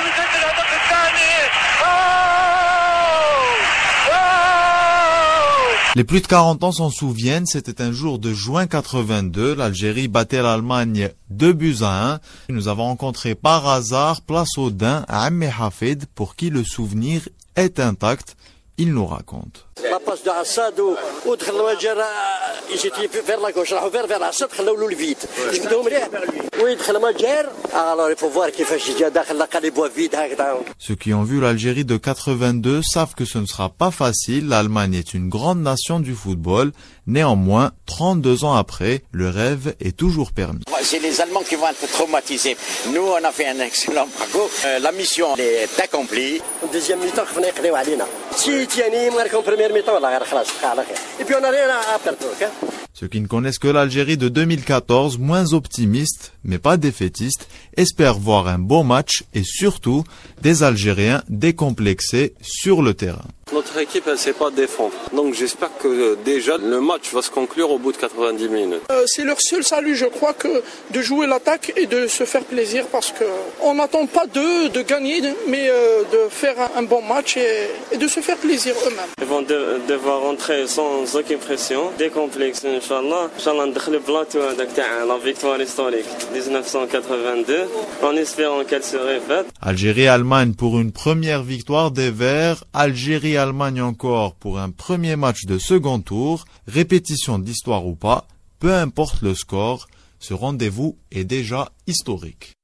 Les plus de 40 ans s'en souviennent, c'était un jour de juin 82, l'Algérie battait l'Allemagne 2-1. Nous avons rencontré par hasard Place Audin à Ammi Hafid pour qui le souvenir est intact. Il nous raconte. La passe de Assad ودخل الوجر جيت vers la gauche راحوا vers Assad خلاو له الفيد جبدوه مليح ويدخل مجر alors il faut voir كيفاش جا داخل لقى لي بوا فيد هكذا. Ceux qui ont vu l'Algérie de 82 savent que ce ne sera pas facile. L'Allemagne est une grande nation du football. Néanmoins, 32 ans après, le rêve est toujours permis. C'est les Allemands qui vont être traumatisés. Nous, on a fait un excellent parcours. La mission est accomplie. Deuxième mi-temps خفنا يقضيو علينا. Si تاني ماركون première mi-temps والله غير خلاص بقى على خير. Et puis on a rien à perdre. Ceux qui ne connaissent que l'Algérie de 2014, moins optimistes, mais pas défaitistes, espèrent voir un beau match et surtout des Algériens décomplexés sur le terrain. Notre équipe, elle ne sait pas défendre. Donc j'espère que déjà le match va se conclure au bout de 90 minutes. C'est leur seul salut, je crois, que de jouer l'attaque et de se faire plaisir parce qu'on n'attend pas d'eux de gagner, mais de faire un bon match et de se faire plaisir eux-mêmes. Ils vont devoir rentrer sans aucune pression, décomplexés, Inch'Allah. Inch'Allah, ندخل plateau avec la victoire historique 1982, en espérant qu'elle se répète. Algérie-Allemagne pour une première victoire des Verts, Algérie-Allemagne encore pour un premier match de second tour, répétition d'histoire ou pas, peu importe le score, ce rendez-vous est déjà historique.